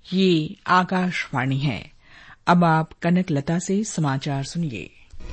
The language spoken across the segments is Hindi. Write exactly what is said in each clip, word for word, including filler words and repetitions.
ये आकाशवाणी है। अब आप कनक लता से समाचार सुनिए।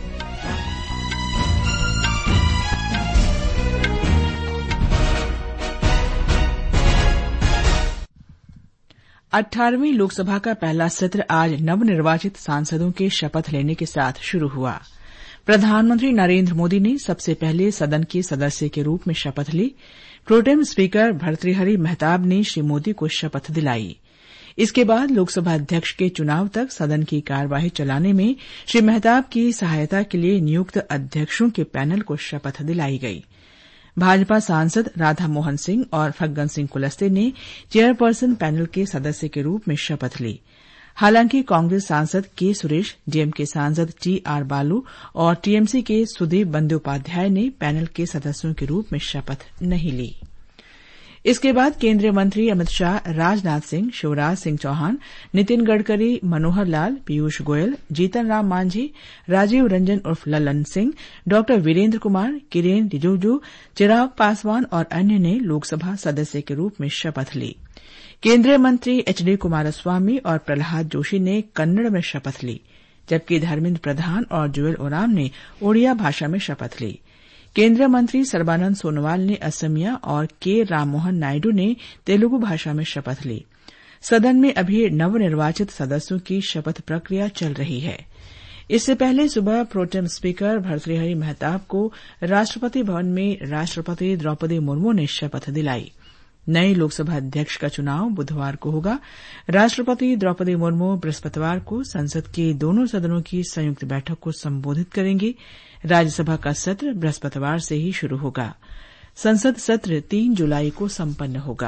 अठारहवीं लोकसभा का पहला सत्र आज नवनिर्वाचित सांसदों के शपथ लेने के साथ शुरू हुआ। प्रधानमंत्री नरेंद्र मोदी ने सबसे पहले सदन के सदस्य के रूप में शपथ ली। प्रोटेम स्पीकर भर्तृहरि मेहताब ने श्री मोदी को शपथ दिलाई। इसके बाद लोकसभा अध्यक्ष के चुनाव तक सदन की कार्यवाही चलाने में श्री मेहताब की सहायता के लिए नियुक्त अध्यक्षों के पैनल को शपथ दिलाई गई। भाजपा सांसद राधा मोहन सिंह और फग्गन सिंह कुलस्ते ने चेयरपर्सन पैनल के सदस्य के रूप में शपथ ली। हालांकि कांग्रेस सांसद के सुरेश, डीएमके सांसद टी आर बालू और टीएमसी के सुदीप बंदोपाध्याय ने पैनल के सदस्यों के रूप में शपथ नहीं ली। इसके बाद केंद्रीय मंत्री अमित शाह, राजनाथ सिंह, शिवराज सिंह चौहान, नितिन गडकरी, मनोहर लाल, पीयूष गोयल, जीतन राम मांझी, राजीव रंजन उर्फ ललन सिंह, डॉ वीरेंद्र कुमार, किरेन रिजिजू, चिराग पासवान और अन्य ने लोकसभा सदस्य के रूप में शपथ ली। केंद्रीय मंत्री एच डी कुमारस्वामी और प्रहलाद जोशी ने कन्नड़ में शपथ ली, जबकि धर्मेंद्र प्रधान और जुएल ओराम ने ओडिया भाषा में शपथ ली। केंद्रीय मंत्री सर्बानंद सोनोवाल ने असमिया और के राममोहन नायडू ने तेलुगु भाषा में शपथ ली। सदन में अभी नवनिर्वाचित सदस्यों की शपथ प्रक्रिया चल रही है। इससे पहले सुबह प्रोटेम स्पीकर भर्तृहरि मेहताब को राष्ट्रपति भवन में राष्ट्रपति द्रौपदी मुर्मू ने शपथ दिलाई। नए लोकसभा अध्यक्ष का चुनाव बुधवार को होगा। राष्ट्रपति द्रौपदी मुर्मू बृहस्पतिवार को संसद के दोनों सदनों की संयुक्त बैठक को संबोधित करेंगी। राज्यसभा का सत्र बृहस्पतिवार से ही शुरू होगा। संसद सत्र तीन जुलाई को संपन्न होगा।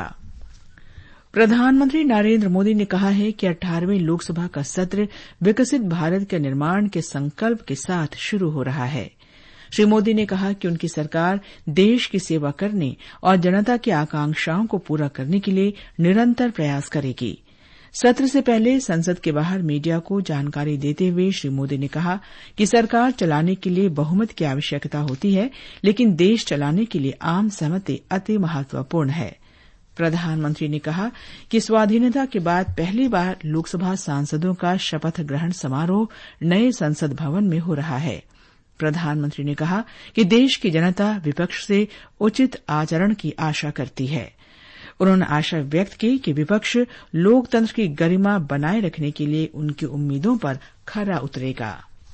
प्रधानमंत्री नरेंद्र मोदी ने कहा है कि अठारहवीं लोकसभा का सत्र विकसित भारत के निर्माण के संकल्प के साथ शुरू हो रहा है। श्री मोदी ने कहा कि उनकी सरकार देश की सेवा करने और जनता की आकांक्षाओं को पूरा करने के लिए निरंतर प्रयास करेगी। सत्र से पहले संसद के बाहर मीडिया को जानकारी देते हुए श्री मोदी ने कहा कि सरकार चलाने के लिए बहुमत की आवश्यकता होती है, लेकिन देश चलाने के लिए आम सहमति अति महत्वपूर्ण है। प्रधानमंत्री ने कहा कि स्वाधीनता के बाद पहली बार लोकसभा सांसदों का शपथ ग्रहण समारोह नए संसद भवन में हो रहा है। प्रधानमंत्री ने कहा कि देश की जनता विपक्ष से उचित आचरण की आशा करती है। उन्होंने आशा व्यक्त की कि विपक्ष लोकतंत्र की गरिमा बनाए रखने के लिए उनकी उम्मीदों पर खरा उतरेगा।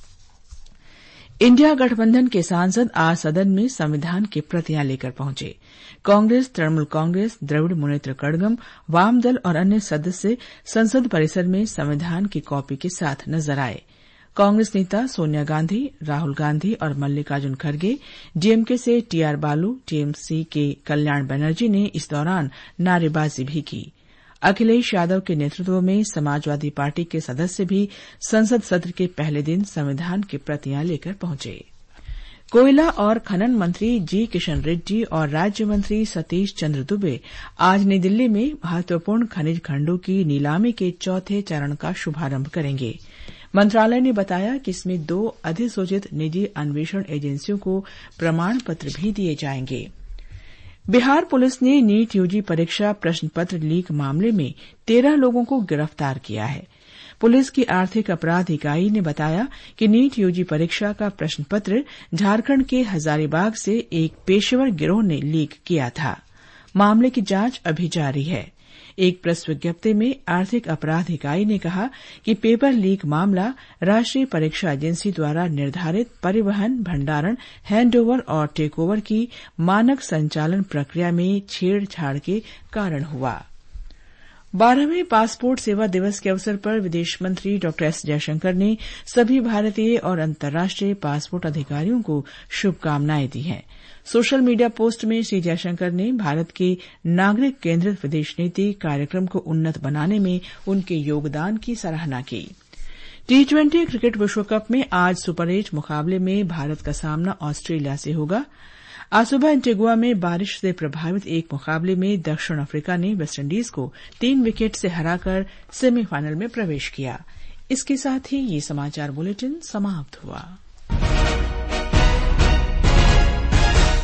इंडिया गठबंधन के सांसद आज सदन में संविधान की प्रतियां लेकर पहुंचे। कांग्रेस, तृणमूल कांग्रेस, द्रविड़ मुनेत्र कड़गम, वाम दल और अन्य सदस्य संसद परिसर में संविधान की कॉपी के साथ नजर आए। कांग्रेस नेता सोनिया गांधी, राहुल गांधी और मल्लिकार्जुन खड़गे, डीएमके से टीआर बालू, टीएमसी के कल्याण बनर्जी ने इस दौरान नारेबाजी भी की। अखिलेश यादव के नेतृत्व में समाजवादी पार्टी के सदस्य भी संसद सत्र के पहले दिन संविधान की प्रतियां लेकर पहुंचे। कोयला और खनन मंत्री जी किशन रेड्डी और राज्य मंत्री सतीश चंद्र दुबे आज नई दिल्ली में महत्वपूर्ण खनिज खंडों की नीलामी के चौथे चरण का शुभारंभ करेंगे। मंत्रालय ने बताया कि इसमें दो अधिसूचित निजी अन्वेषण एजेंसियों को प्रमाण पत्र भी दिए जाएंगे। बिहार पुलिस ने नीट यूजी परीक्षा प्रश्न पत्र लीक मामले में तेरह लोगों को गिरफ्तार किया है। पुलिस की आर्थिक अपराध इकाई ने बताया कि नीट यूजी परीक्षा का प्रश्न पत्र झारखंड के हजारीबाग से एक पेशेवर गिरोह ने लीक किया था। मामले की जांच अभी जारी है। एक प्रेस विज्ञप्ति में आर्थिक अपराध इकाई ने कहा कि पेपर लीक मामला राष्ट्रीय परीक्षा एजेंसी द्वारा निर्धारित परिवहन, भंडारण, हैंडओवर और टेकओवर की मानक संचालन प्रक्रिया में छेड़छाड़ के कारण हुआ। बारहवें पासपोर्ट सेवा दिवस के अवसर पर विदेश मंत्री डॉ एस जयशंकर ने सभी भारतीय और अंतर्राष्ट्रीय पासपोर्ट अधिकारियों को शुभकामनाएं दी हैं। सोशल मीडिया पोस्ट में श्री जयशंकर ने भारत के नागरिक केंद्रित विदेश नीति कार्यक्रम को उन्नत बनाने में उनके योगदान की सराहना की। टी ट्वेंटी क्रिकेट विश्व कप में आज सुपर एट मुकाबले में भारत का सामना ऑस्ट्रेलिया से होगा। आज सुबह एंटीगुआ में बारिश से प्रभावित एक मुकाबले में दक्षिण अफ्रीका ने वेस्टइंडीज को तीन विकेट से हराकर सेमीफाइनल में प्रवेश किया। इसके साथ ही ये समाचार बुलेटिन समाप्त हुआ।